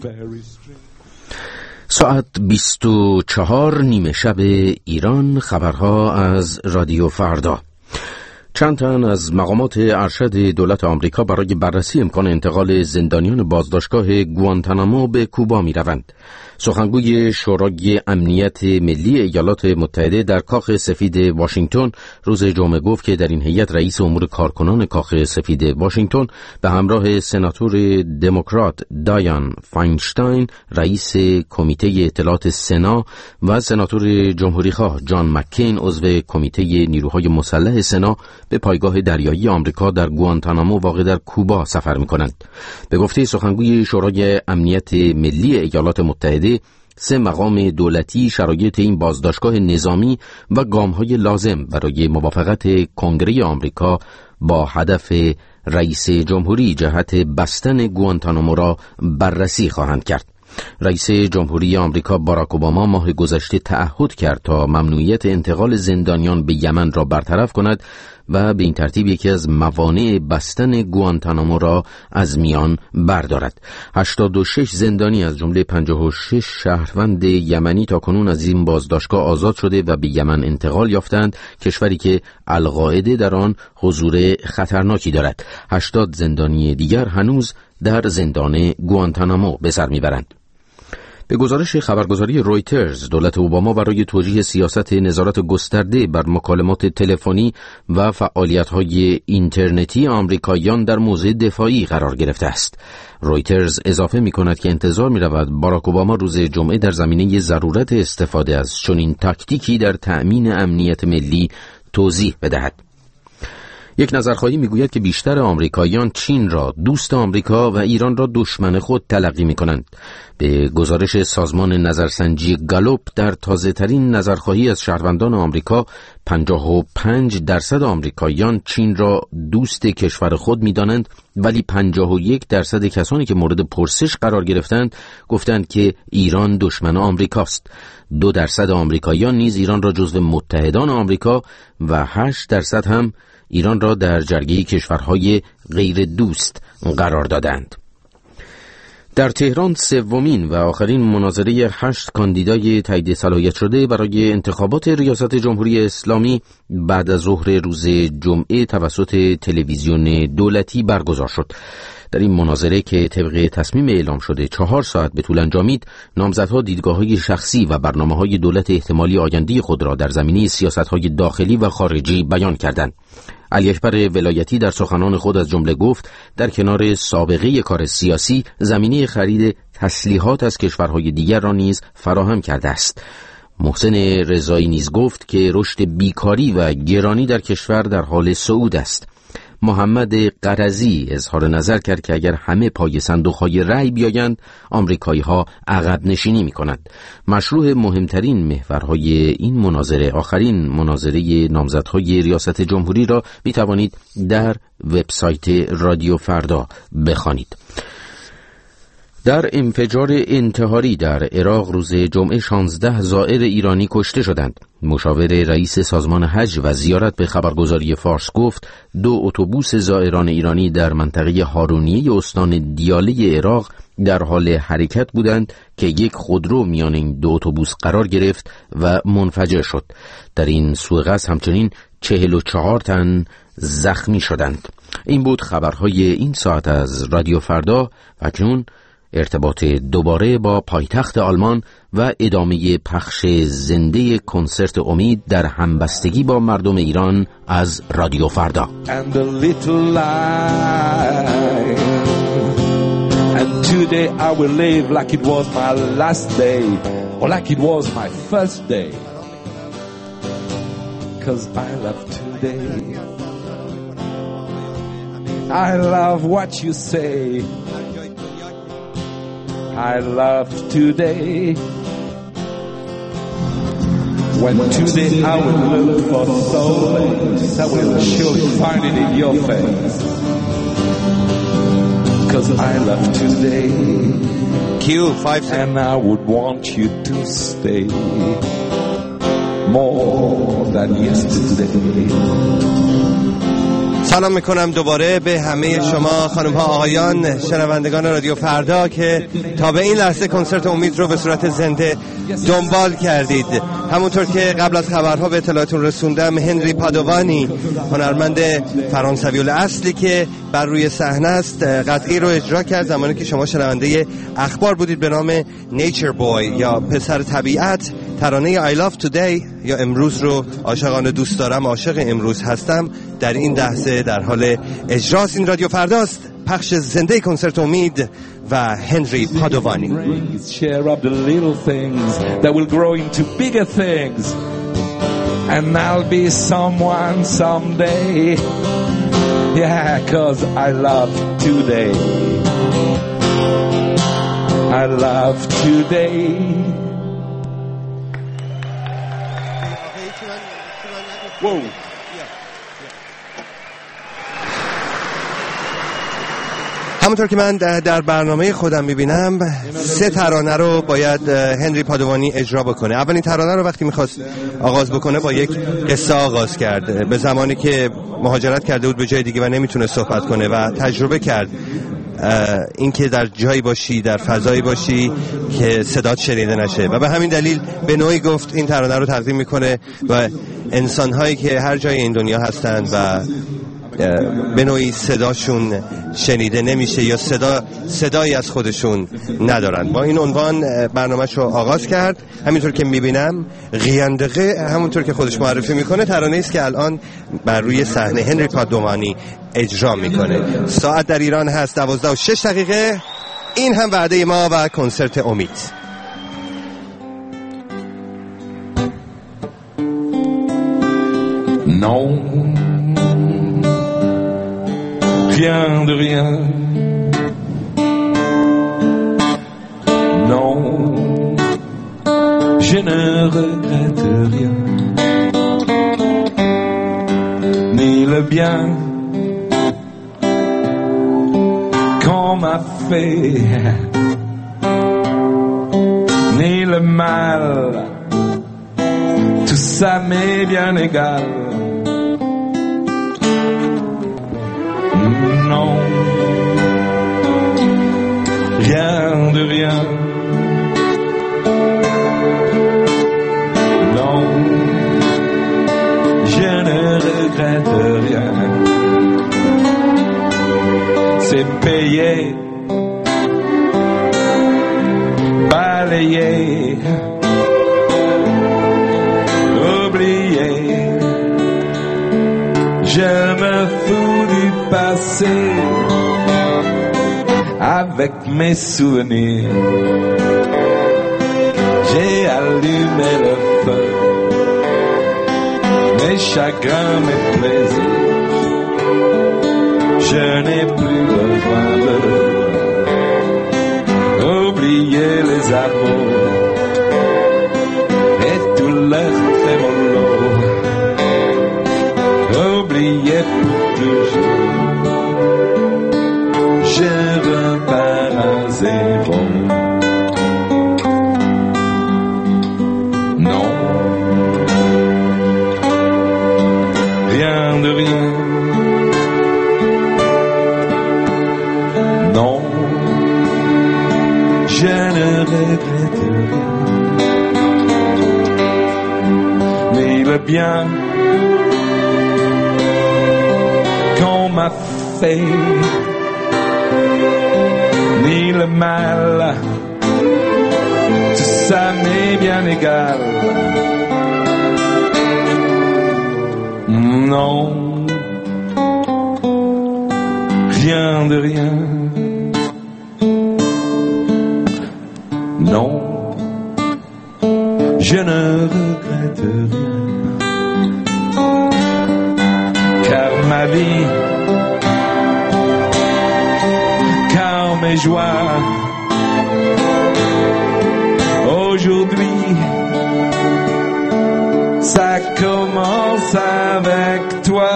ساعت 24 نیمه شب ایران. خبرها از رادیو فردا. چند تن از مقامات ارشد دولت آمریکا برای بررسی امکان انتقال زندانیان بازداشتگاه گوانتانامو به کوبا می روند. سخنگوی شورای امنیت ملی ایالات متحده در کاخ سفید واشنگتن روز جمعه گفت که در این هیئت رئیس امور کارکنان کاخ سفید واشنگتن به همراه سناتور دموکرات دایان فاینشتاین، رئیس کمیته اطلاعات سنا و سناتور جمهوریخواه جان مکین، عضو کمیته نیروهای مسلح سنا، به پایگاه دریایی آمریکا در گوانتانامو واقع در کوبا سفر می‌کنند. به گفته سخنگوی شورای امنیت ملی ایالات متحده، 3 مقام دولتی شرایط این بازداشتگاه نظامی و گام‌های لازم برای موافقت کنگره آمریکا با هدف رئیس جمهوری جهت بستن گوانتانامو را بررسی خواهند کرد. رئیس جمهوری آمریکا باراک اوباما ماه گذشته تعهد کرد تا ممنوعیت انتقال زندانیان به یمن را برطرف کند و به این ترتیب یکی از موانع بستن گوانتانامو را از میان بردارد. 86 زندانی از جمله 56 شهروند یمنی تاکنون از این بازداشتگاه آزاد شده و به یمن انتقال یافتند، کشوری که القاعده در آن حضور خطرناکی دارد. 80 زندانی دیگر هنوز در زندان گوانتانامو به سر میبرند. به گزارش خبرگزاری رویترز، دولت اوباما برای توجیه سیاست نظارت گسترده بر مکالمات تلفنی و فعالیت‌های اینترنتی آمریکاییان در موضع دفاعی قرار گرفته است. رویترز اضافه می‌کند که انتظار می‌رود باراک اوباما روز جمعه در زمینه ضرورت استفاده از چنین تاکتیکی در تأمین امنیت ملی توضیح بدهد. یک نظرخواهی میگوید که بیشتر آمریکاییان چین را دوست آمریکا و ایران را دشمن خود تلقی می‌کنند. به گزارش سازمان نظرسنجی گالوپ، در تازه‌ترین نظرخواهی از شهروندان آمریکا 55% آمریکاییان چین را دوست کشور خود می‌دانند، ولی 51% کسانی که مورد پرسش قرار گرفتند گفتند که ایران دشمن آمریکاست. 2% آمریکاییان نیز ایران را جزو متحدان آمریکا و 8% هم ایران را در جرگه کشورهای غیر دوست قرار دادند. در تهران سومین و آخرین مناظره 8 کاندیدای تایید صلاحیت شده برای انتخابات ریاست جمهوری اسلامی بعد از ظهر روز جمعه توسط تلویزیون دولتی برگزار شد. در این مناظره که طبق تصمیم اعلام شده 4 ساعت به طول انجامید، نامزدها دیدگاه‌های شخصی و برنامه‌های دولت احتمالی آینده خود را در زمینه سیاست‌های داخلی و خارجی بیان کردند. علی اکبر ولایتی در سخنان خود از جمله گفت در کنار سابقه کار سیاسی، زمینه خرید تسلیحات از کشورهای دیگر را نیز فراهم کرده است. محسن رضایی نیز گفت که رشد بیکاری و گرانی در کشور در حال صعود است. محمد قرضی اظهار نظر کرد که اگر همه پای صندوق‌های رأی بیایند، آمریکایی‌ها عقب نشینی می‌کنند. مشروع مهمترین محورهای این مناظره، آخرین مناظره نامزدهای ریاست جمهوری، را می‌توانید در وبسایت رادیو فردا بخوانید. در انفجار انتحاری در عراق روز جمعه 16 زائر ایرانی کشته شدند. مشاور رئیس سازمان حج و زیارت به خبرگزاری فارس گفت 2 اتوبوس زائران ایرانی در منطقه هارونیه استان دیاله عراق در حال حرکت بودند که یک خودرو میان این 2 اتوبوس قرار گرفت و منفجر شد. در این سوءقصد همچنین 44 تن زخمی شدند. این بود خبرهای این ساعت از رادیو فردا. اکنون ارتباط دوباره با پایتخت آلمان و ادامه پخش زنده کنسرت امید در همبستگی با مردم ایران از رادیو فردا. And a little life. And today I will live like it was my last day, or like it was my first day. 'Cause I love today. I love what you say. I love today. When today I will look for soulmates, I will surely find it in your face. 'Cause I love today. And I would want you to stay more than yesterday. سلام میکنم دوباره به همه شما خانم ها آقایان شنوندگان رادیو فردا که تا به این لحظه کنسرت امید رو به صورت زنده دنبال کردید. همونطور که قبل از خبرها به اطلاعاتون رسوندم، هنری پادوانی، هنرمند فرانسوی الاصلی که بر روی صحنه است، قطعی رو اجرا کرد زمانی که شما شنونده اخبار بودید به نام نیچر بوی یا پسر طبیعت. ترانه I Love Today یا امروز رو عاشقانه دوست دارم، عاشق امروز هستم، در این لحظه در حال اجراست. این رادیو فرداست، پخش زنده کنسرت امید و هنری پادوانی. Share up the little things that will grow into bigger things, and I'll be someone someday. Yeah, 'cause I love today. I love today. Whoa. همونطور که من در برنامه خودم میبینم 3 ترانه رو باید هنری پادوانی اجرا بکنه. اولین ترانه رو وقتی میخواست آغاز بکنه با یک قصه آغاز کرد، به زمانی که مهاجرت کرده بود به جای دیگه و نمیتونه صحبت کنه و تجربه کرد اینکه در جایی باشی، در فضایی باشی که صدات شنیده نشه و به همین دلیل به نوعی گفت این ترانه رو تقدیم میکنه و انسان‌هایی که هر جای این دنیا هستند و به نوعی صداشون شنیده نمیشه یا صدایی از خودشون ندارن. با این عنوان برنامه‌ش رو آغاز کرد. همینطور که میبینم غیاندقه، همونطور که خودش معرفی میکنه، ترانه‌ای است که الان بر روی صحنه هنری پادوانی اجرا میکنه. ساعت در ایران هست 12:06. این هم وعده ما و کنسرت امید. Rien de rien. Non, je ne regrette rien. Ni le bien qu'on m'a fait, ni le mal. Tout ça m'est bien égal. Non, rien de rien. Non, je ne regrette rien. C'est payé, balayé, oublié. Je me fous du passé avec mes souvenirs. J'ai allumé le feu, mes chagrins, mes plaisirs. Je n'ai plus besoin de oublier les amours et tout leur trémolo. Oubliez pour toujours, je repars à zéro. Non, rien de rien. Non, je ne regrette rien. Mais le bien qu'on m'a fait, ni le mal, tout ça m'est bien égal. Non, rien de rien. Non, je ne regrette rien. Car ma vie, car mes joies, aujourd'hui, ça commence avec toi.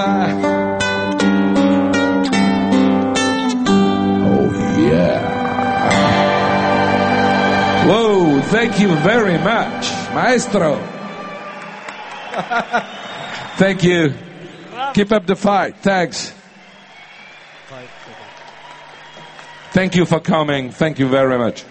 Oh yeah. Whoa, thank you very much, maestro. Thank you. Keep up the fight. Thanks. Thank you for coming. Thank you very much.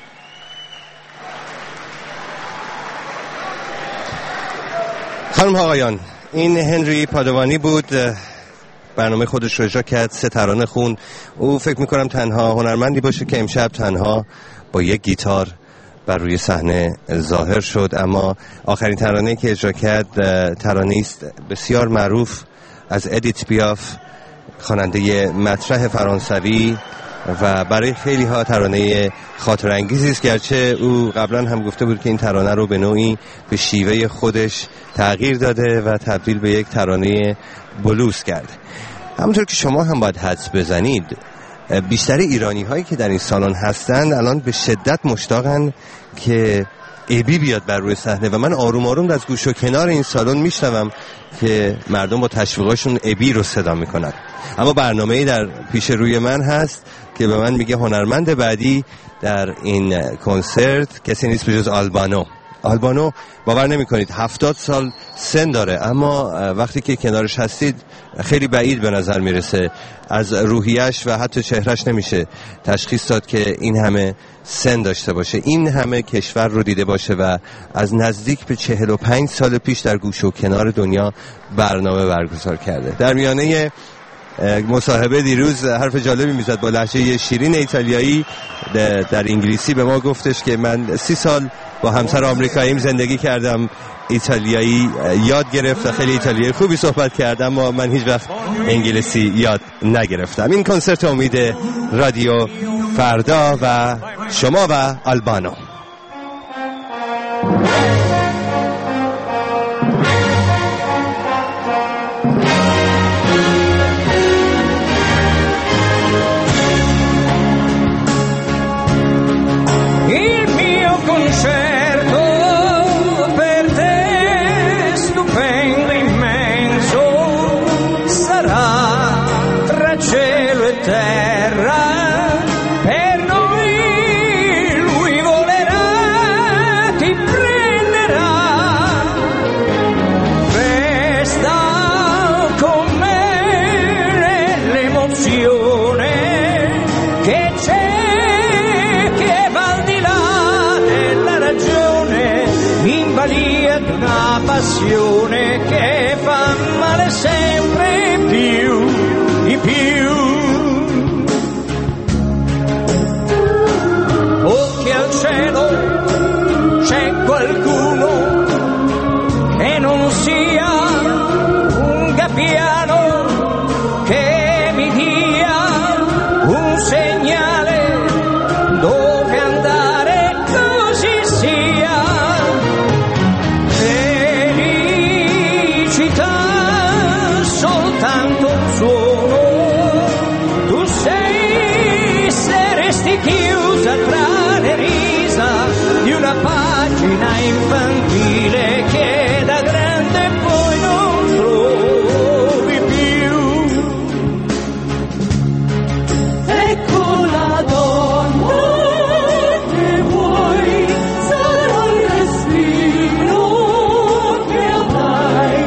خانم آقایان، این هنری پادوانی بود، برنامه خودش رو اجرا کرد، 3 ترانه خون. او فکر میکنم تنها هنرمندی باشه که امشب تنها با یک گیتار بر روی صحنه ظاهر شد، اما آخرین ترانه‌ای که اجرا کرد ترانه‌ای است بسیار معروف از ادیت پیاف، خواننده مطرح فرانسوی، و برای خیلی ها ترانه خاطر انگیزی است، گرچه او قبلا هم گفته بود که این ترانه رو به نوعی به شیوه خودش تغییر داده و تبدیل به یک ترانه بلوز کرد. همونطور که شما هم باید حدس بزنید، بیشتر ایرانی هایی که در این سالن هستند الان به شدت مشتاقن که ابی بیاد بر روی صحنه و من آروم آروم از گوش و کنار این سالن میشنوم که مردم با تشویقاشون ابی رو صدا میکنن. اما برنامه‌ای در پیش روی من هست که به من میگه هنرمند بعدی در این کنسرت کسی نیست بجز آلبانو. آلبانو باور نمی‌کنید 70 سال سن داره، اما وقتی که کنارش هستید خیلی بعید به نظر میرسه. از روحیش و حتی چهرش نمیشه تشخیص داد که این همه سن داشته باشه، این همه کشور رو دیده باشه و از نزدیک به 45 سال پیش در گوشه و کنار دنیا برنامه برگزار کرده. در میانه مصاحبه دیروز حرف جالبی میزد با لهجه شیرین ایتالیایی در انگلیسی، به ما گفتش که من 30 سال با همسر آمریکاییم زندگی کردم، ایتالیایی یاد گرفت و خیلی ایتالیایی خوبی صحبت کرد، اما من هیچ وقت انگلیسی یاد نگرفتم. این کنسرت امید رادیو فردا و شما و آلبانو. Passione che fa male sempre più, di più. Occhi al cielo, c'è qualcuno che non sia un gabbiano, che mi dia un segnale dove andare, così sia. Soltanto un suono, tu sei, saresti chiusa tra le risa di una pagina infantile che da grande poi non trovi più. Ecco la donna che vuoi, sarà il respiro che avrai.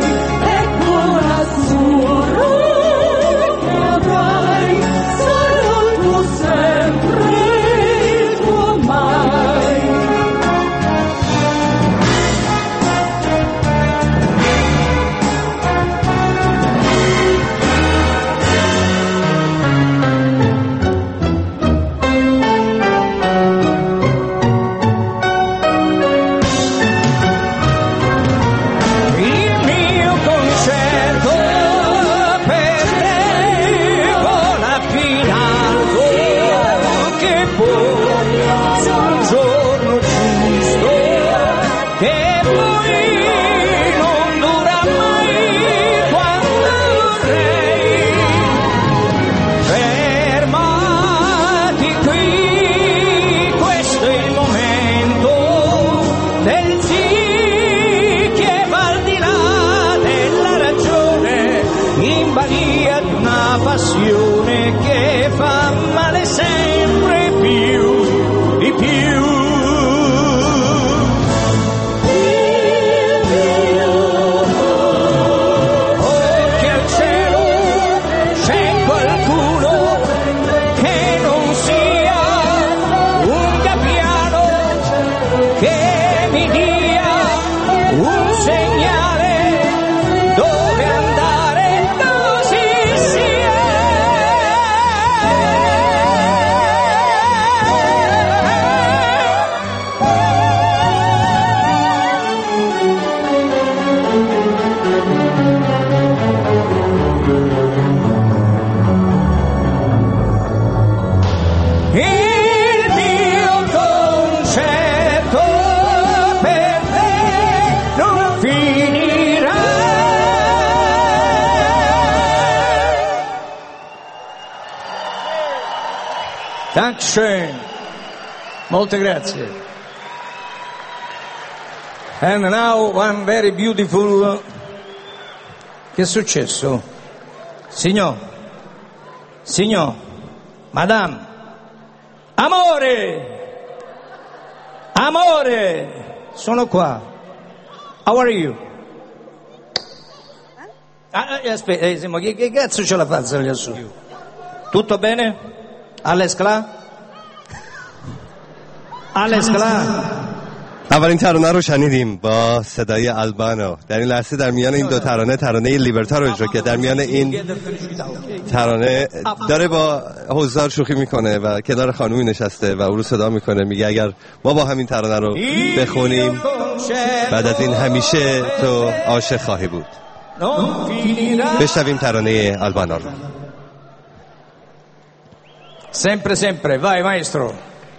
Passione che fa male sempre più. Dankeschön. Molte grazie. And now one very beautiful... Che è successo? Signor, madame, amore, sono qua. How are you? Aspetta, che cazzo c'è la faccia lassù? Tutto bene? Alles klar? اولین ترانه رو شنیدیم با صدای آلبانو. در این لحظه در میان این دو ترانه لیبرتا رو اجرا کرد. در میان این ترانه داره با حضار شوخی میکنه و کنار خانومی نشسته و او رو صدا میکنه، میگه اگر ما با همین ترانه رو بخونیم بعد از این همیشه تو عاشق خواهی بود. بشنویم ترانه آلبانو رو. Sempre, vai maestro.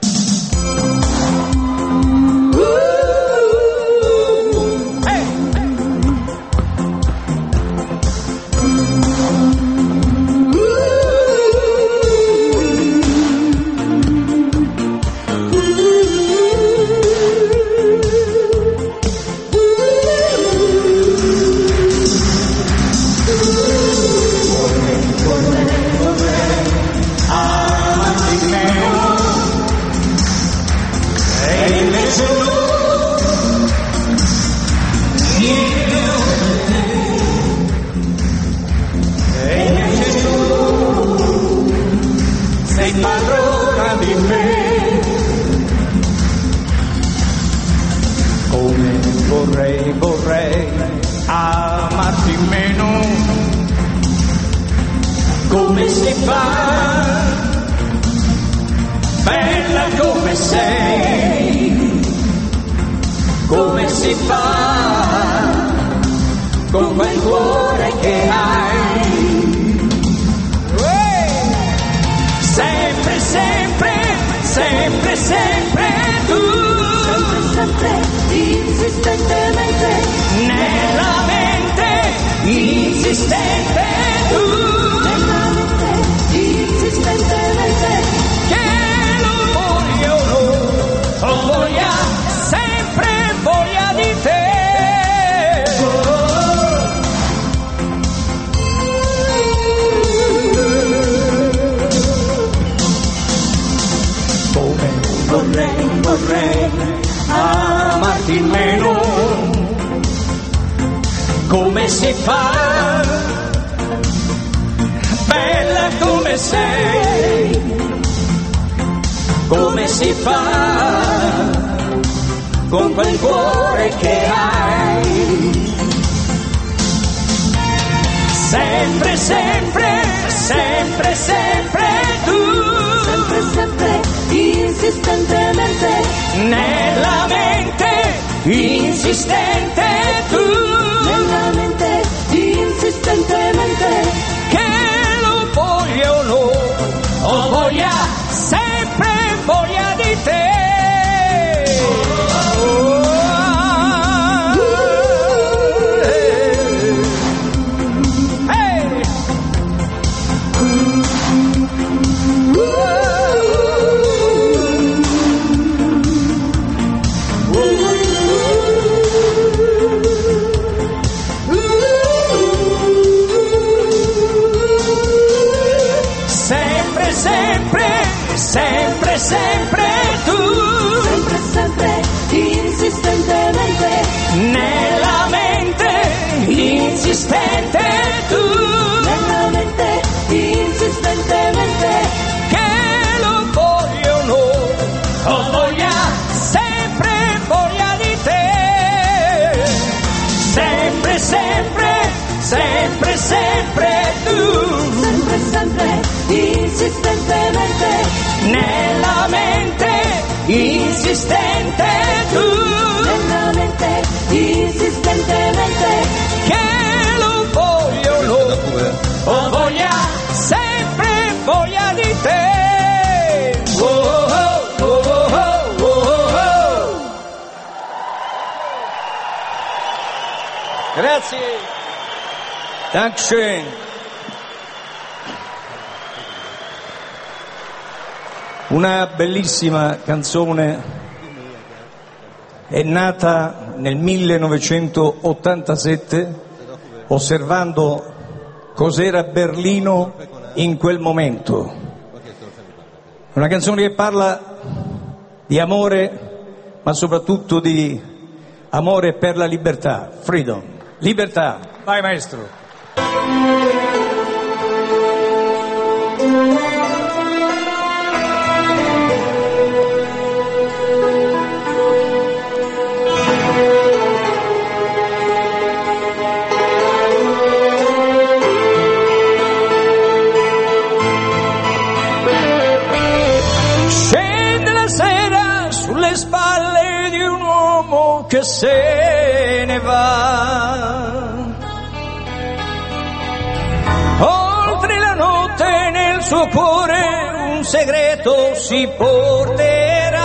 Vorrei amarti meno, come si fa, bella come sei, come si fa, con quel cuore che hai, sempre, sempre, sempre, sempre tu. Sempre, insistentemente, nella mente, insistente tu, nella mente, insistentemente, che lo voglio, o voglia, sempre voglia di te. Come vorrei amarti meno, come si fa, bella come sei, come si fa, con quel cuore che hai, sempre, sempre, sempre, sempre tu, sempre, sempre, insistentemente, nella mente, insistente tu, nella mente, insistentemente, che lo voglio o no, o voglia, sempre voglia di te. Sempre, sempre tu, sempre, sempre, insistentemente, nella mente, insistente tu, nella mente, insistentemente, che lo voglio no, o voglia, sempre voglia di te, sempre, sempre, sempre, sempre tu, sempre, sempre, insistentemente, nella mente, insistente tu, nella mente, insistentemente, che lo voglio no, o voglia, sempre voglia di te. Oh, oh, oh, oh, oh, oh. Grazie. Dankeschön. Una bellissima canzone è nata nel 1987 osservando cos'era Berlino in quel momento. Una canzone che parla di amore, ma soprattutto di amore per la libertà, freedom, libertà. Vai maestro. Sulle spalle di un uomo che se ne va, oltre la notte nel suo cuore un segreto si porterà,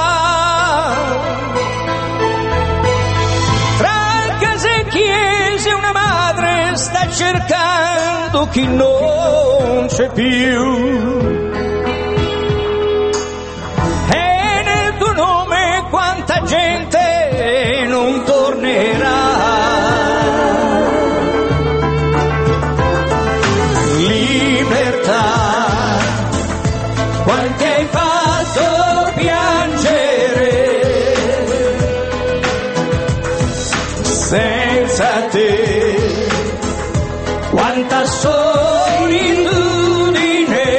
tra case e chiese una madre sta cercando chi non c'è più. Nome quanta gente non tornerà. Libertà, quanti hai fatto piangere, senza te quanta solitudine,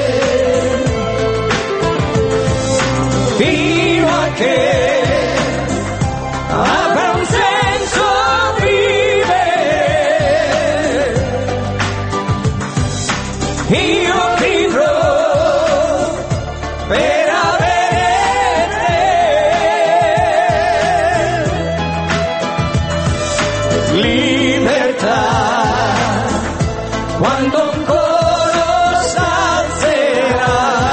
che avrà un senso vivere. Io vivrò per avere te. Libertà, quando un coro s'alzerà,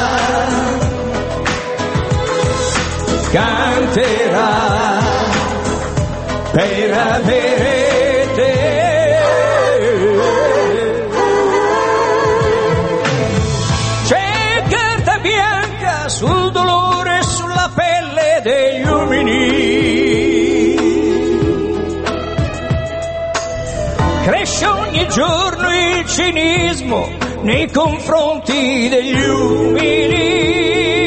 canterà per avere te. C'è carta bianca sul dolore e sulla pelle degli uomini, cresce ogni giorno il cinismo nei confronti degli umili.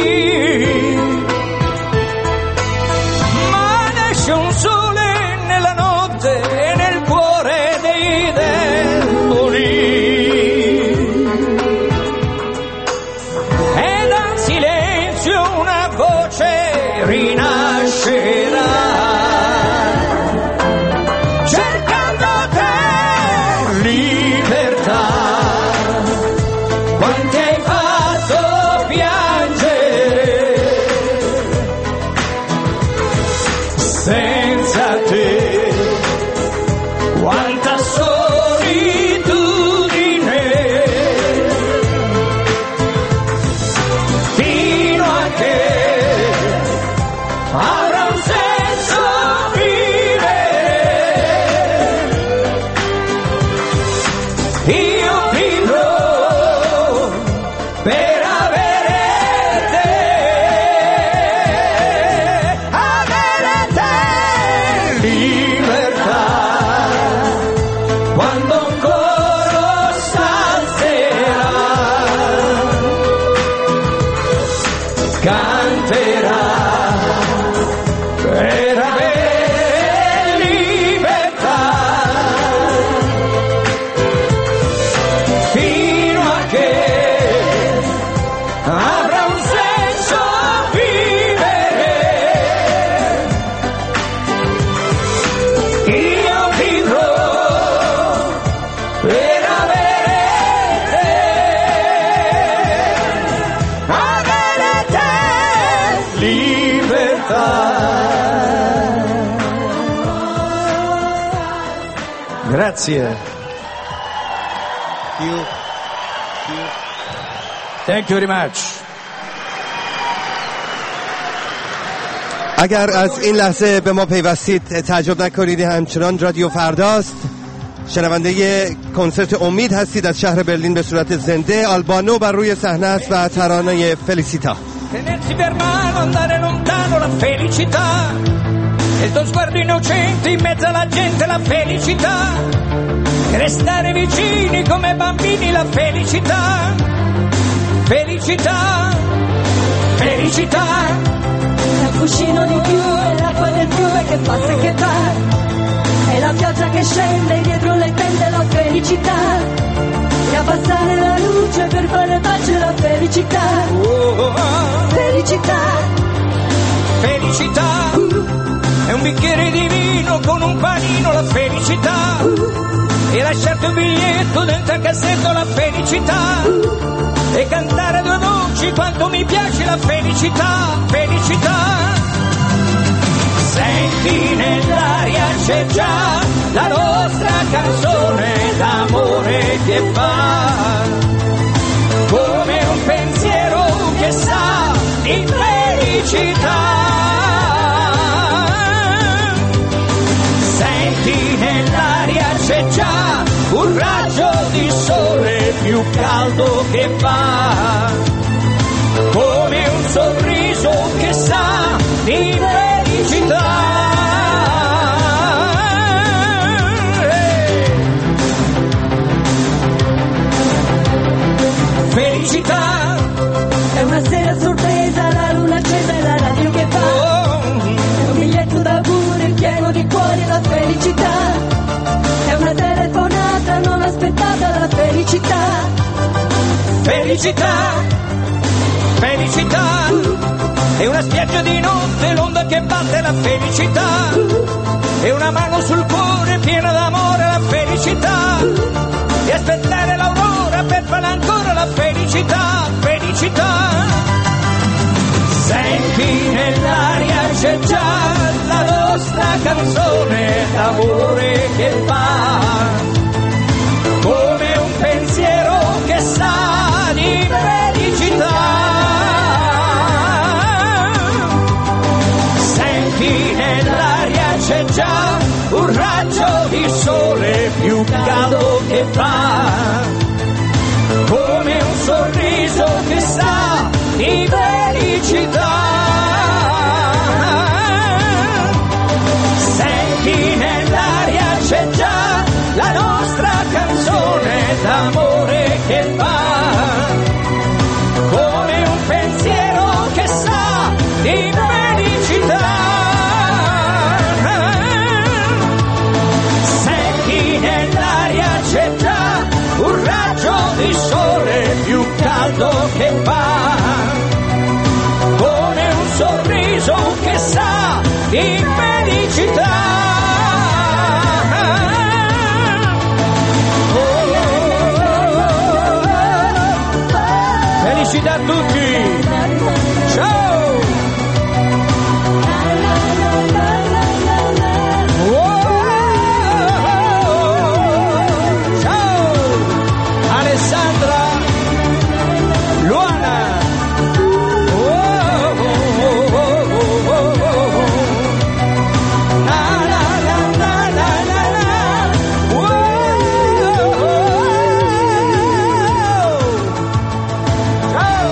Un sole nella notte e nel cuore dei deboli, e dal silenzio una voce rinascerà, cercando te. Libertà, quanti hai fatto piangere, senza te quanta solitudine, fino a che avrà un senso vivere. Io vivrò per avere te. Libertà, quando un coro s'alzerà, canterà per avere libertà, fino a che avrà un senso vivere. Io vivrò per avere te, libertà. Grazie. Thank you very much. اگر از این لحظه به ما پیوستید تعجب نکنید، همچنان رادیو فرداست. شنونده کنسرت امید هستید از شهر برلین به صورت زنده. آلبانو بر روی صحنه است و ترانه فلیسیتا. Tenersi per mano, andare lontano, la felicità. E il tuo sguardo innocente in mezzo alla gente, la felicità. E restare vicini come bambini, la felicità. Felicità, felicità. È un cuscino di piume, l'acqua del fiume che passa e che va. È la pioggia che scende dietro le tende, la felicità. E a passare la luce per fare pace, la felicità. Felicità. Felicità. È un bicchiere di vino con un panino, la felicità. E lasciarti un biglietto dentro al cassetto, la felicità. E cantare a due voci quanto mi piace, la felicità. Felicità. Senti nell'aria c'è già la nostra canzone d'amore che fa come un pensiero che sa di felicità. Senti nell'aria c'è già un raggio di sole più caldo che fa come un sorriso che sa di felicità. Felicità. È una sera a sorpresa, la luna accesa e la radio che va. È un biglietto d'amore pieno di cuori, la felicità. È una telefonata non aspettata, la felicità. Felicità. Felicità. È una spiaggia di notte, l'onda che batte, la felicità. È una mano sul cuore piena d'amore, la felicità. E aspettare l'aurora per farla ancora, la felicità. Felicità. Senti nell'aria c'è già la nostra canzone d'amore che fa come un pensiero che sa di felicità. Senti nell'aria c'è già un raggio di sole più caldo che fa come un sorriso che sa di felicità. Senti nell'aria c'è già la nostra canzone d'amore che fa come un pensiero che sa di felicità. Senti nell'aria c'è già un raggio di sole più caldo che fa come un sorriso che sa di felicità. Felicità a tutti. Ciao. Ciao. Alessandra. Luana. Na, na, na, na, na, na, na. Ciao.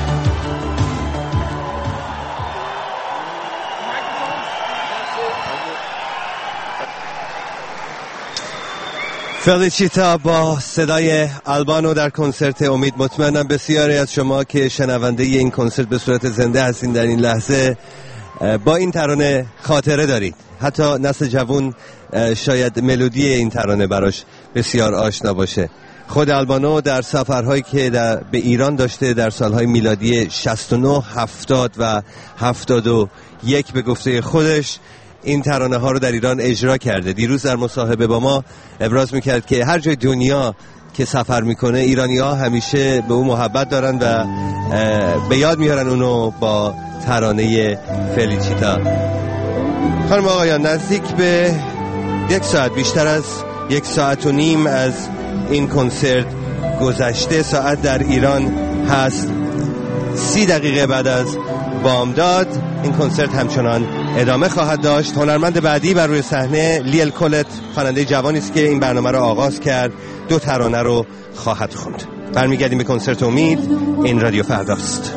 فلیچیتا با صدای آلبانو در کنسرت امید. مطمئنم بسیاری از شما که شنونده این کنسرت به صورت زنده هستین در این لحظه با این ترانه خاطره دارید. حتی نسل جوان شاید ملودی این ترانه براش بسیار آشنا باشه. خود آلبانو در سفرهایی که به ایران داشته در سالهای میلادی 69, 70 و 71 به گفته خودش این ترانه ها رو در ایران اجرا کرده. دیروز در مصاحبه با ما ابراز میکرد که هر جای دنیا که سفر میکنه ایرانی ها همیشه به اون محبت دارن و به یاد میارن اونو با ترانه فلیچیتا. خانم آقایان، نزدیک به 1 ساعت، بیشتر از 1 ساعت و نیم از این کنسرت گذشته. ساعت در ایران هست 30 دقیقه بعد از بامداد. این کنسرت همچنان ادامه خواهد داشت. هنرمند بعدی بر روی صحنه لیل کولت، خواننده جوانی است که این برنامه را آغاز کرد. 2 ترانه رو خواهد خوند. برمیگردیم به کنسرت امید. این رادیو فرداست.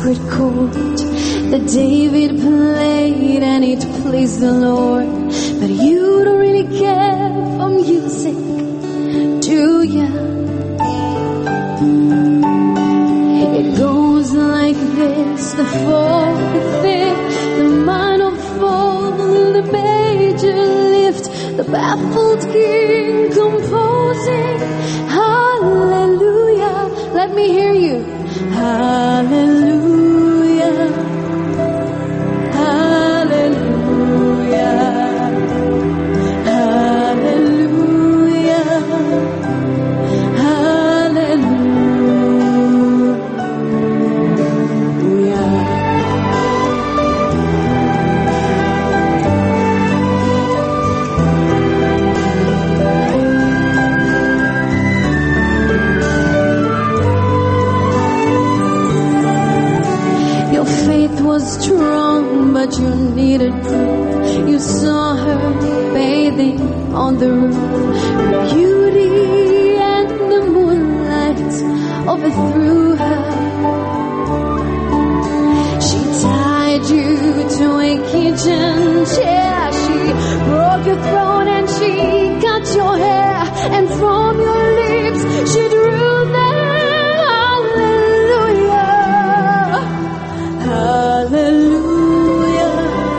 That David played and it pleased the Lord, but you don't really care for music, do ya? It goes like this: the fourth, the fifth, the minor fall, the major lift, the baffled king composing hallelujah. Let me hear you. Hallelujah. Strong, but you needed proof. You saw her bathing on the roof. Her beauty and the moonlight overthrew her. She tied you to a kitchen chair. She broke your throne and she cut your hair. And from your lips she drew them. Hallelujah.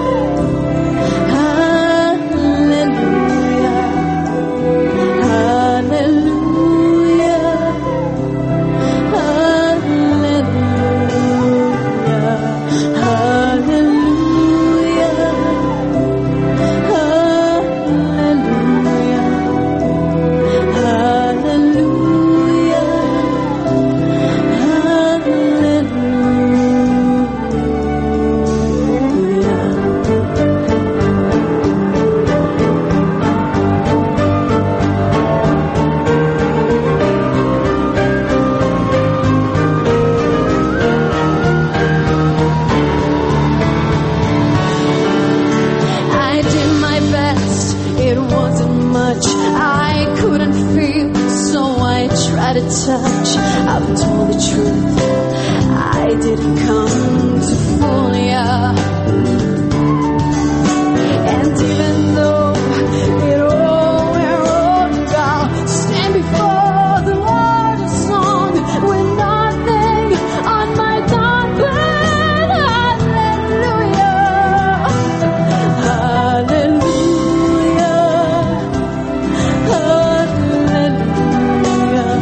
Touch. I've told the truth. I didn't come to fool ya. And even though it all went wrong, I'll stand before the Lord a song with nothing on my tongue but hallelujah, hallelujah, hallelujah.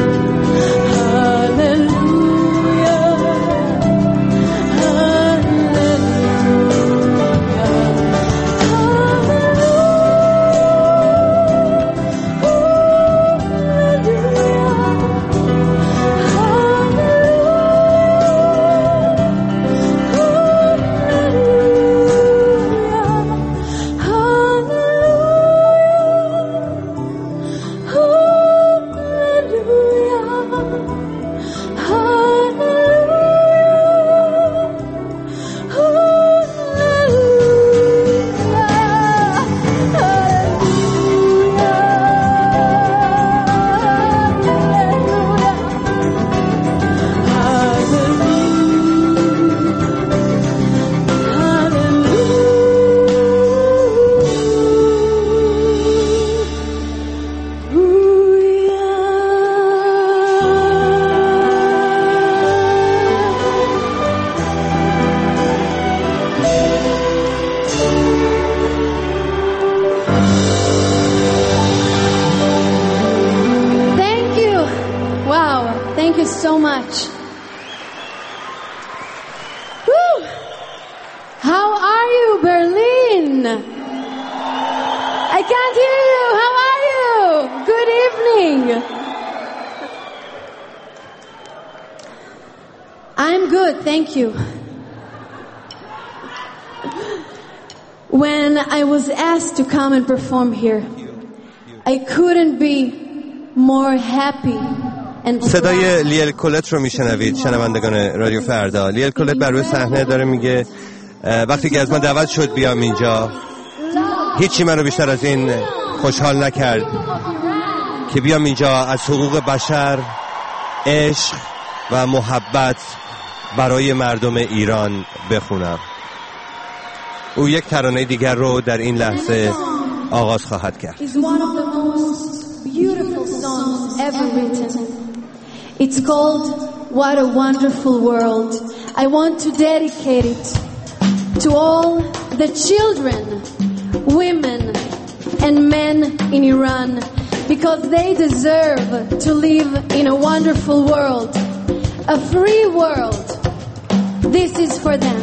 So much. Woo! How are you, Berlin? I can't hear you. How are you? Good evening. I'm good, thank you. When I was asked to come and perform here, I couldn't be more happy. صدای لیل کولت رو میشنوید شنوندگان رادیو فردا. لیل کولت بر روی صحنه داره میگه وقتی که از من دعوت شد بیام اینجا هیچی منو بیشتر از این خوشحال نکرد که بیام اینجا از حقوق بشر عشق و محبت برای مردم ایران بخونم. او یک ترانه دیگر رو در این لحظه آغاز خواهد کرد. It's one of the most beautiful songs ever written. It's called What a Wonderful World. I want to dedicate it to all the children, women and men in Iran, because they deserve to live in a wonderful world, a free world. This is for them.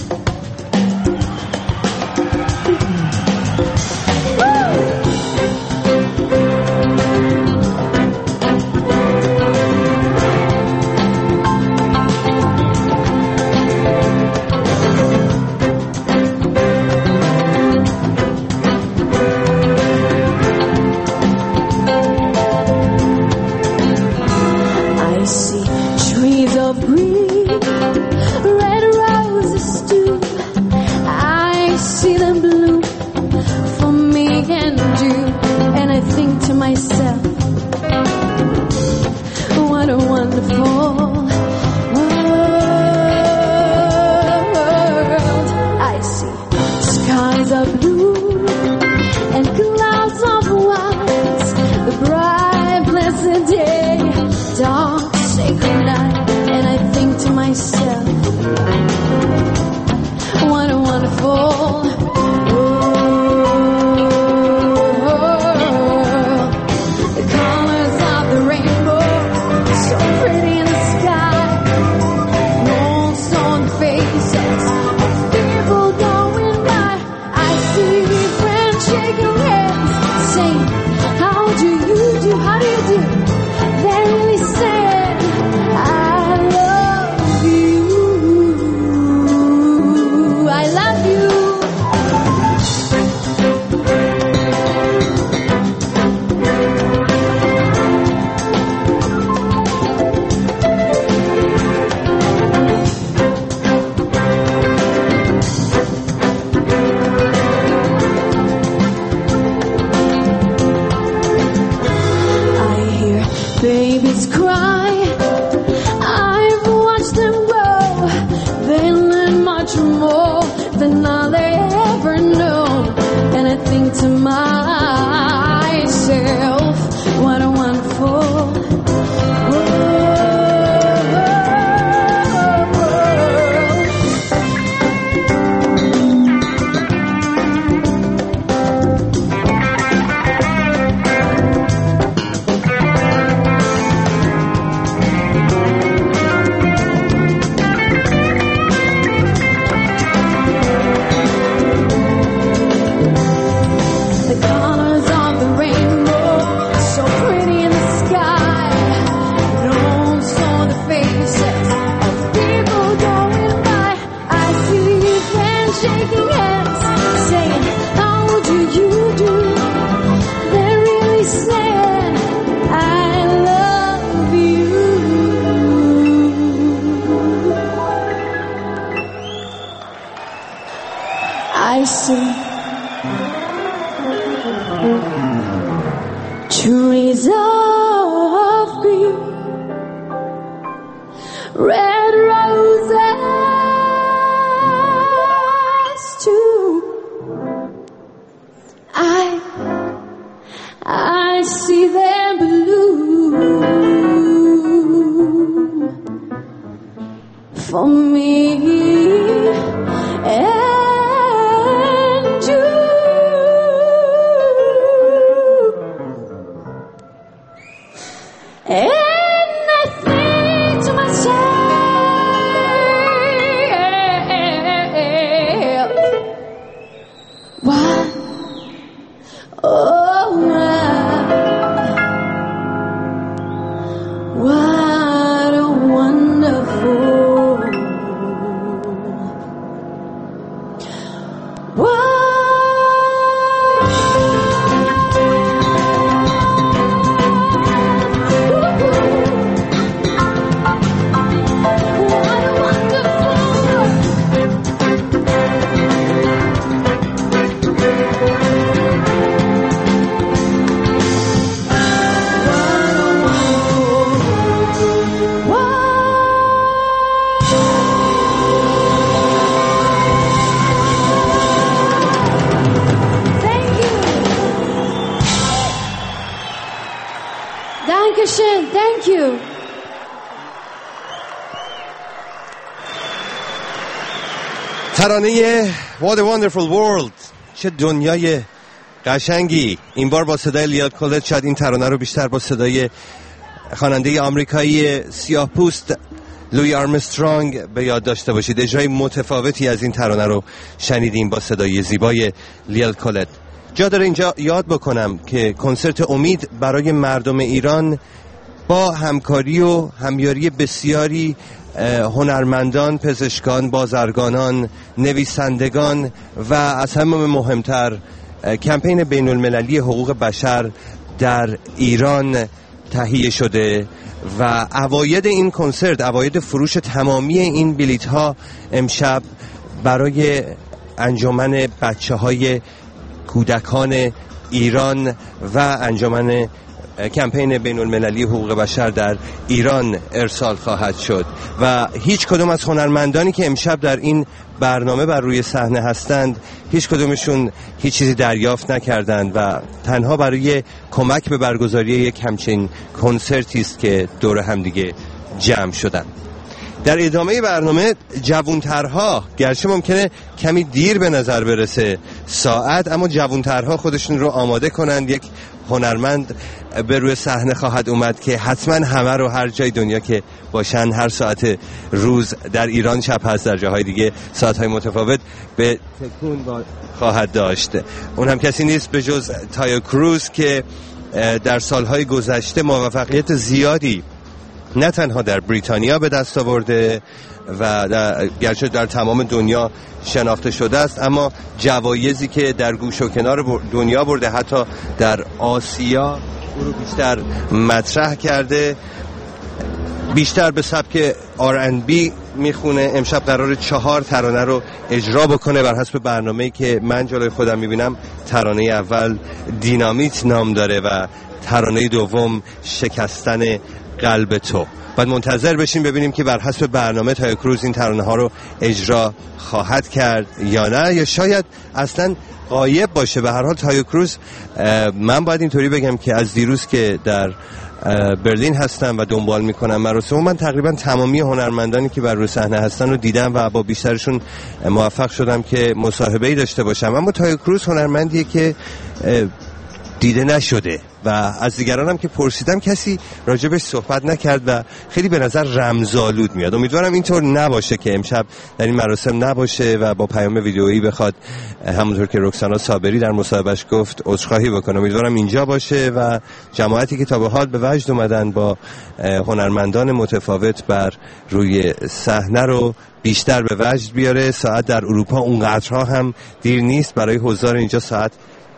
Trees of green, red roses too. I see them bloom for me. ترانه What a Wonderful World، چه دنیای قشنگی. این بار با صدای لیال کولت. شاید این ترانه رو بیشتر با صدای خواننده آمریکایی سیاه‌پوست لوی آرمسترانگ به یاد داشته باشید. اجرای متفاوتی از این ترانه رو شنیدیم با صدای زیبای لیال کولت. جا داره اینجا یاد بکنم که کنسرت امید برای مردم ایران با همکاری و همیاری بسیاری هنرمندان، پزشکان، بازرگانان، نویسندگان و از همه مهمتر کمپین بین المللی حقوق بشر در ایران تهیه شده و اواید این کنسرت، اواید فروش تمامی این بلیط ها امشب برای انجمن بچه های کودکان ایران و انجمن کمپین بین المللی حقوق بشر در ایران ارسال خواهد شد و هیچ کدوم از هنرمندانی که امشب در این برنامه بر روی صحنه هستند هیچ کدومشون هیچ چیزی دریافت نکردند و تنها برای کمک به برگزاری یک همچین کنسرتی است که دور هم دیگه جمع شدن. در ادامه برنامه جوانترها، گرچه ممکنه کمی دیر به نظر برسه ساعت، اما جوانترها خودشون رو آماده کنند. یک هنرمند به روی صحنه خواهد اومد که حتما همه رو هر جای دنیا که باشن هر ساعت روز در ایران شب هست، در جاهای دیگه ساعتهای متفاوت به تکون خواهد داشت. اون هم کسی نیست به جز تایو کروز که در سالهای گذشته موفقیت زیادی نه تنها در بریتانیا به دست آورده و گرچه در تمام دنیا شناخته شده است، اما جوایزی که در گوش و کنار دنیا برده، حتی در آسیا او رو بیشتر مطرح کرده. بیشتر به سبک R&B میخونه. امشب قرار 4 ترانه رو اجرا بکنه بر حسب برنامه‌ای که من جلوی خودم میبینم. ترانه اول دینامیت نام داره و ترانه دوم شکستن قلب تو. بعد منتظر بشیم ببینیم که بر حسب برنامه تایو کروز این ترانه ها رو اجرا خواهد کرد یا نه، یا شاید اصلا غایب باشه. به هر حال تایو کروز، من باید اینطوری بگم که از دیروز که در برلین هستم و دنبال میکنم مراسم، من تقریبا تمامی هنرمندانی که بر روی صحنه هستن رو دیدم و با بیشترشون موفق شدم که مصاحبه‌ای داشته باشم. اما تایو کروز هنرمندیه که دیده نشده و از دیگران هم که پرسیدم کسی راجبش صحبت نکرد و خیلی به نظر رمزآلود میاد. امیدوارم اینطور نباشه که امشب در این مراسم نباشه و با پیام ویدئویی بخواد همونطور که رکسانا صابری در مصاحبهش گفت عذرخواهی بکنه. امیدوارم اینجا باشه و جماعتی که تا به حال به وجد اومدن با هنرمندان متفاوت بر روی صحنه رو بیشتر به وجد بیاره. ساعت در اروپا اونقدرها هم دیر نیست، برای حضار اینجا ساعت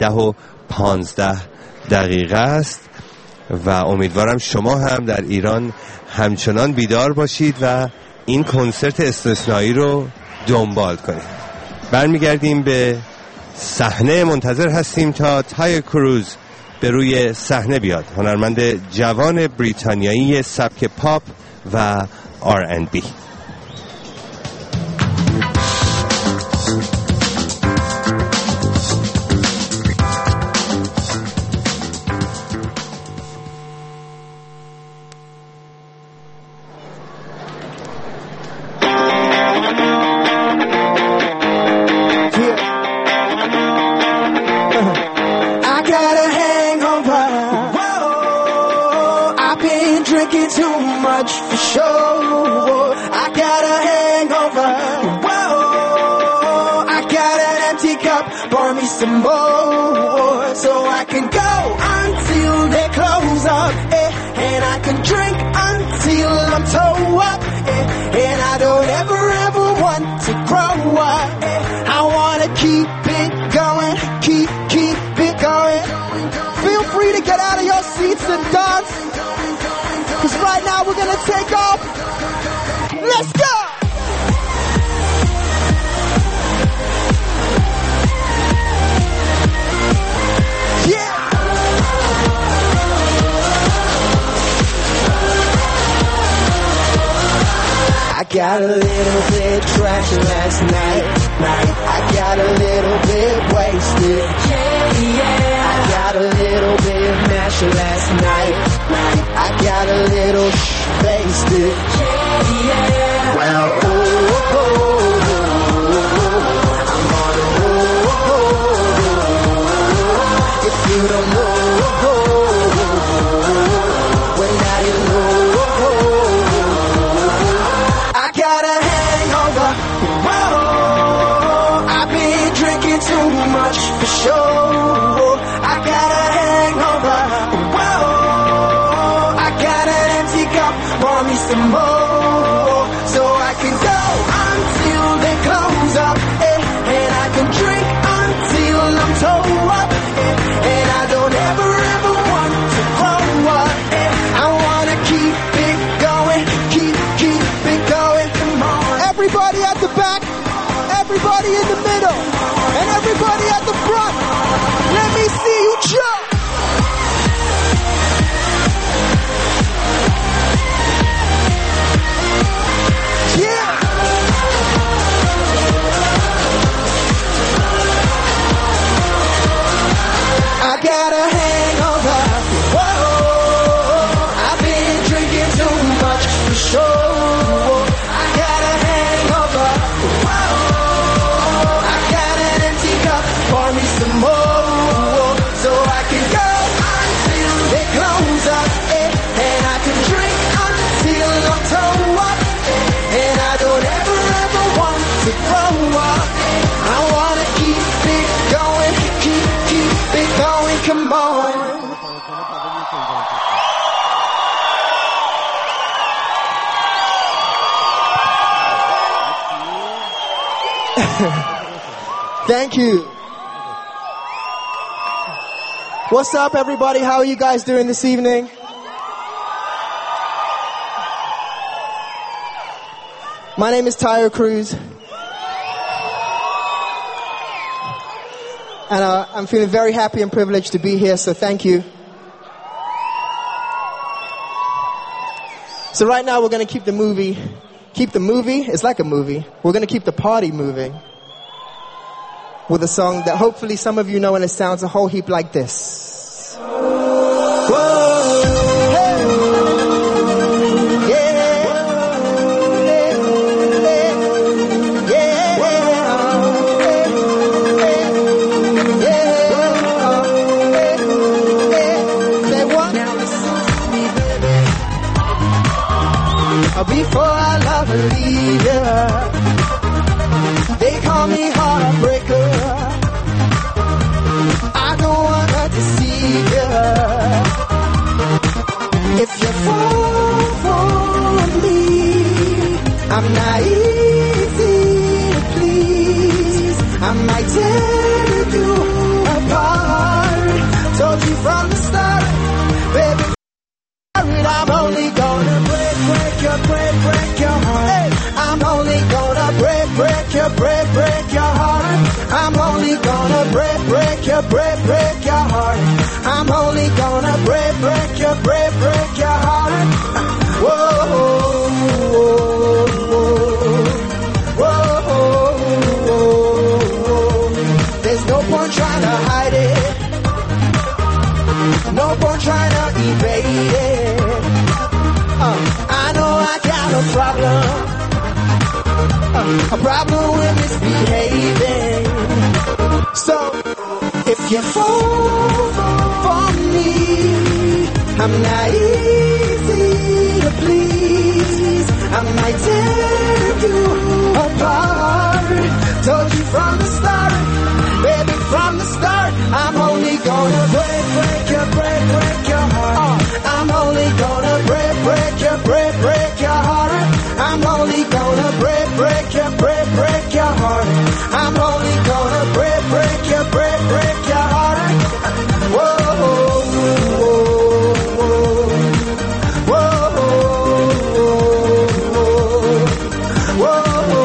10:15 است و امیدوارم شما هم در ایران همچنان بیدار باشید و این کنسرت استثنایی رو دنبال کنید. برمیگردیم به صحنه، منتظر هستیم تا تایو کروز به روی صحنه بیاد، هنرمند جوان بریتانیایی سبک پاپ و R&B. Some more, so I can go until they close up, and I can drink until I'm toe up, and I don't ever want to grow up. I wanna keep it going, keep it going. Feel free to get out of your seats and dance, 'cause right now we're gonna take off. Let's go! I got a little bit trash last night. I got a little bit wasted. I got a little bit mashed last night. I got a little wasted. Well, in the middle, and everybody at the front. Let me see you jump. Yeah. I got a hangover. Whoa, I've been drinking too much for sure. I got a hangover. Whoa, I got an empty cup. Pour me some more, so I can go until they close up, and I can drink until I'm toe up, and I don't ever want to throw up. I wanna keep it going, keep it going. Come on. Thank you. What's up, everybody? How are you guys doing this evening? My name is Tyler Cruz. And I'm feeling very happy and privileged to be here, so thank you. So right now we're going to keep the movie, it's like a movie. We're going to keep the party moving with a song that hopefully some of you know, and it sounds a whole heap like this. Whoa, hey, yeah, say what? Before I love and leave you, they call me heartbreaker. I don't wanna deceive you. If you fall for me, I'm not easy to please. I might tear you apart. Told you from the start, baby, I'm only gonna break your heart. Hey, I'm only gonna break your heart. I'm only gonna break your heart. I'm only gonna break your heart. Whoa, whoa, whoa. There's no point trying to hide it. No point trying to evade it. I know I got a problem with misbehaving. So if you fall for me, I'm not easy to please. I might tear you apart. Told you from the start, baby, from the start, I'm only gonna break your heart. I'm only gonna break your heart. I'm only gonna break your heart. I'm only gonna break your heart. Whoa, whoa, whoa,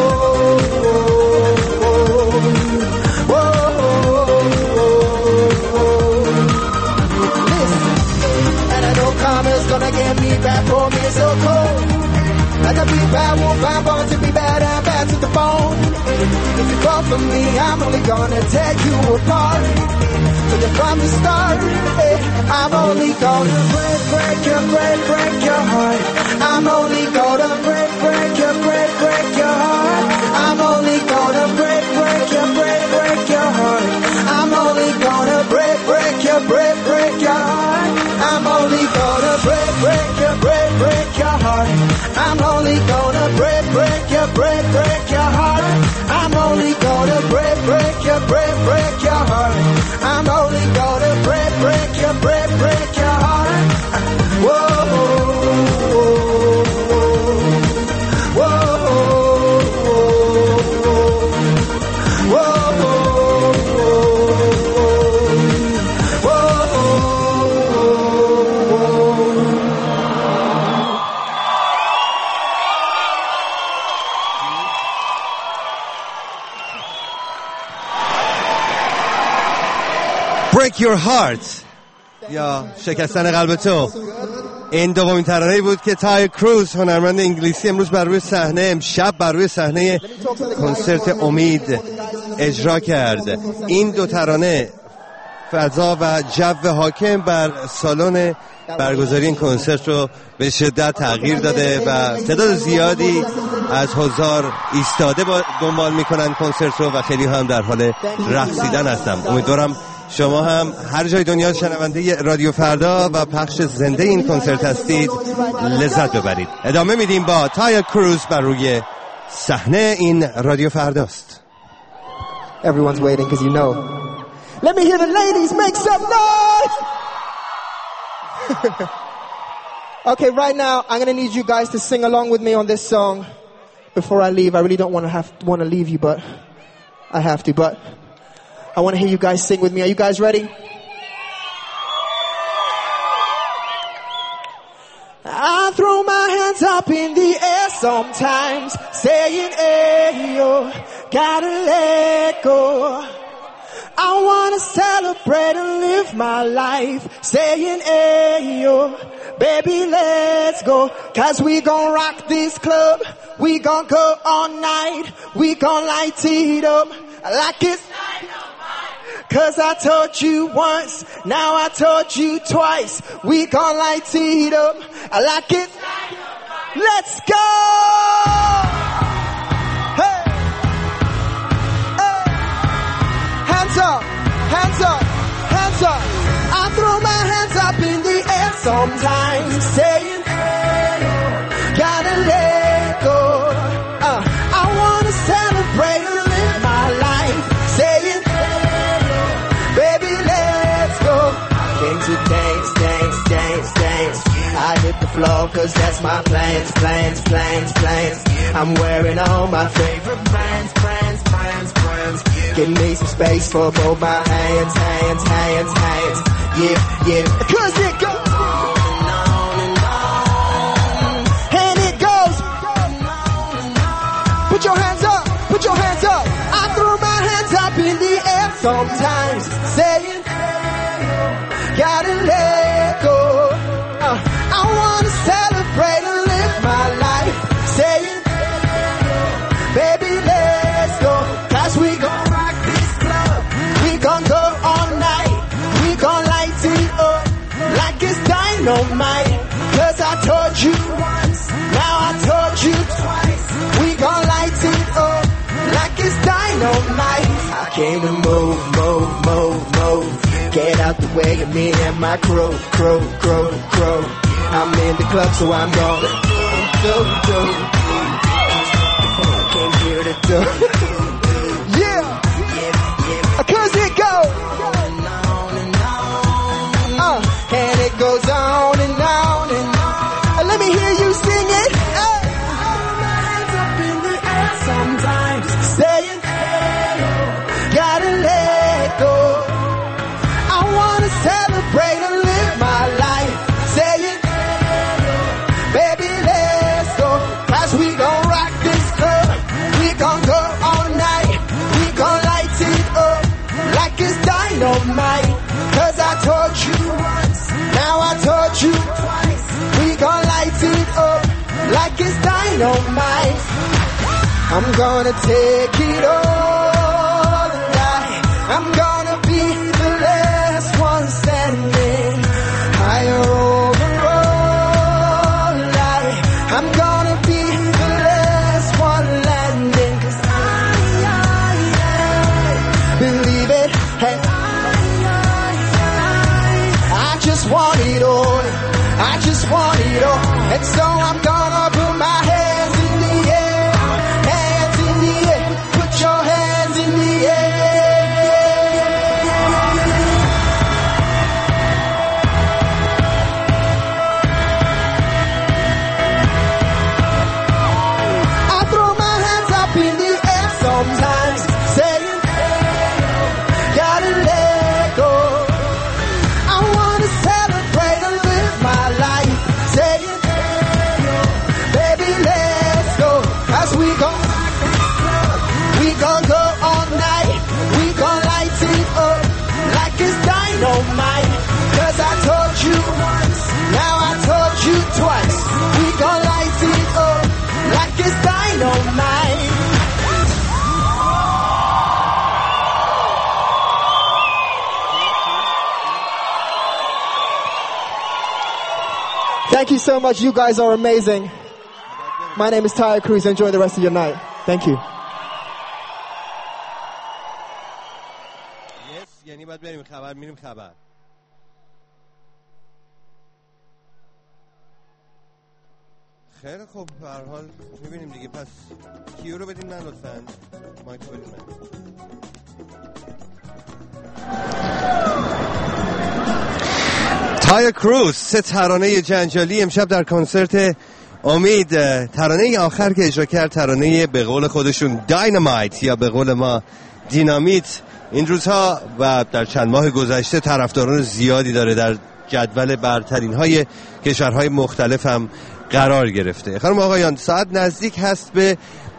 listen, and I know karma's gonna get me back for me so cold. Like a big bad wolf, I'm born to be bad and bad to the bone. If you fall for me, I'm only gonna tear you apart. So you're from the start, I'm only gonna break your heart. I'm only gonna break your heart. I'm only gonna break your heart. I'm only gonna break your heart. I'm only gonna break your heart. I'm only gonna break your heart. I'm only gonna break your heart. I'm only gonna break your heart. Whoa, whoa, Break Your Heart یا شکستن قلب تو. این دومین ترانه‌ای بود که تای کروز هنرمند انگلیسی امروز بر روی صحنه امشب بر روی صحنه کنسرت امید اجرا کرد. این دو ترانه فضا و جو حاکم بر سالن برگزاری این کنسرت رو به شدت تغییر داده و تعداد زیادی از حضار ایستاده دنبال میکنن کنسرت رو و خیلی هم در حال رقصیدن هستم. امیدوارم شما هم هر جای دنیا شنونده رادیو فردا و پخش زنده این کنسرت هستید لذت ببرید. ادامه میدیم با تایا کروز بر روی صحنه. این رادیو فرداست. Everyone's waiting because you know. Let me hear the ladies make some noise. Okay, right now I'm going to need you guys to sing along with me on this song before I leave. I really don't want to leave you, but I have to. But I want to hear you guys sing with me. Are you guys ready? I throw my hands up in the air sometimes, saying, hey, yo, gotta let go. I wanna celebrate and live my life, saying, hey, yo, baby, let's go. 'Cause we gon' rock this club, we gon' go all night, we gon' light it up like it's dynamite. 'Cause I told you once, now I told you twice, we gon' light it up like it's dynamite. Let's go! Hey! Hands up, hands up, hands up. I throw my hands up in the air sometimes, saying, hey, gotta let go. I wanna celebrate and live my life, saying, hey, baby, let's go. I came to dance, dance, dance, dance. I hit the floor 'cause that's my plans, plans, plans, plans. I'm wearing all my favorite brands, brands, brands, brands. Give me some space for both my hands, hands, hands, hands. Yeah, yeah. 'Cause it goes on and on. And it goes on and on. Put your hands up, put your hands up. I throw my hands up in the air sometimes, saying, gotta let go. I wanna celebrate and live my life, saying, baby, let's go. 'Cause we gon' rock this club, we gon' go all night, we gon' light it up like it's dynamite. 'Cause I told you once, now I told you twice, we gon' light it up like it's dynamite. I came to move, move, move, move. Get out the way of me and my crew, crew, crew, crew. I'm in the club, so I'm gonna do. I came here to do. Yeah, 'cause it goes on and on, and it goes on and on and on. Let me hear you sing it. Hey. My hands up in the air sometimes, saying, hey, gotta let go. I wanna celebrate and live my life, saying, baby, let's go. 'Cause we gon' rock this club, we gon' go all night, we gon' light it up like it's dynamite. 'Cause I told you once, now I told you twice, we gon' light it up like it's dynamite. I'm gonna take it all tonight, I'm gonna be the last one standing, higher overall light. I'm gonna be the last one landing. 'Cause I believe it, hey, I just want it all, I just want it all. And so I'm gonna put my hands in the air, hands in the air. Put your hands in the air. I throw my hands up in the air sometimes, saying, gotta let go. I wanna celebrate and live my life, saying, Thank you so much. You guys are amazing. My name is Tyler Cruz. Enjoy the rest of your night. Thank you. Yes, یعنی باید بریم خبر، میریم خبر. خیلی خوب، به هر حال میبینیم دیگه. پس کیو رو بدین من لطفاً. مایک رو بدین من. تایر کروز، 3 ترانه جنجالی امشب در کنسرت امید. ترانه آخر که اجرا کرد ترانه به قول خودشون داینامایت یا به قول ما دینامیت این روزها و در چند ماه گذشته طرفداران زیادی داره، در جدول برترین های کشورهای مختلف هم قرار گرفته. خانم آقایان، ساعت نزدیک هست به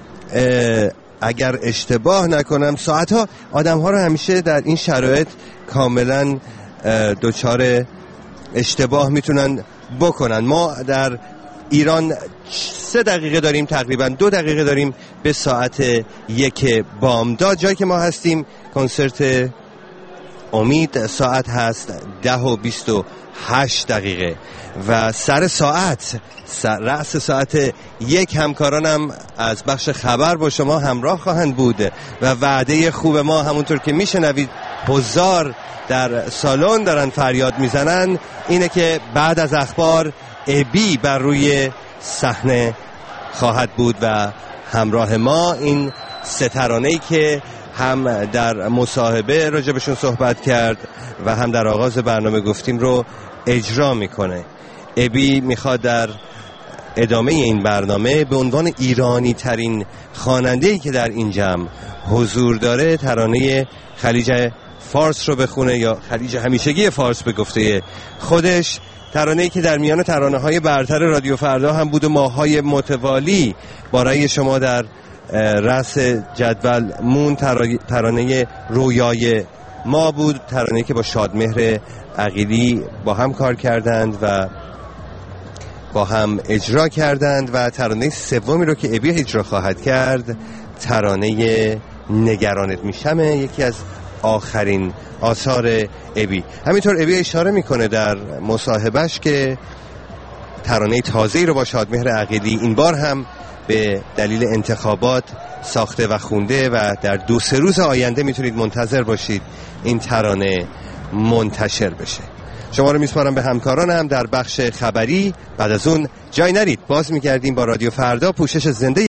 اگر اشتباه نکنم ساعتها آدم ها رو همیشه در این شرایط کاملا دچار اشتباه میتونن بکنن. ما در ایران 3 دقیقه داریم، تقریبا 2 دقیقه داریم به ساعت 1 بامداد. جایی که ما هستیم کنسرت امید ساعت هست 10:28 و سر ساعت رأس ساعت 1 همکارانم از بخش خبر با شما همراه خواهند بود و وعده خوب ما همونطور که میشنوید حضار در سالن دارن فریاد میزنن اینه که بعد از اخبار ابی بر روی صحنه خواهد بود و همراه ما این 3 ترانه‌ای که هم در مصاحبه راجبشون صحبت کرد و هم در آغاز برنامه گفتیم رو اجرا میکنه. ابی میخواد در ادامه این برنامه به عنوان ایرانی ترین خواننده‌ای که در این جمع حضور داره ترانه خلیج فارس رو بخونه یا خلیج همیشگی فارس به گفته خودش. ترانه‌ای که در میان ترانه‌های برتر رادیو فردا هم بود و ماه‌های متوالی برای شما در رأس جدول مون. ترانه رویای ما بود، ترانه‌ای که با شادمهر عقیلی با هم کار کردند و با هم اجرا کردند و ترانه سومی رو که ابی اجرا خواهد کرد ترانه نگرانت میشم، یکی از آخرین آثار ابی. همینطور ابی اشاره میکنه در مصاحبهش که ترانه تازه‌ای رو با شادمهر عقیلی این بار هم به دلیل انتخابات ساخته و خونده و در 2-3 روز آینده میتونید منتظر باشید این ترانه منتشر بشه. شما رو میسپارم به همکارانم در بخش خبری. بعد از اون جای نرید، باز میگردیم با رادیو فردا، پوشش زنده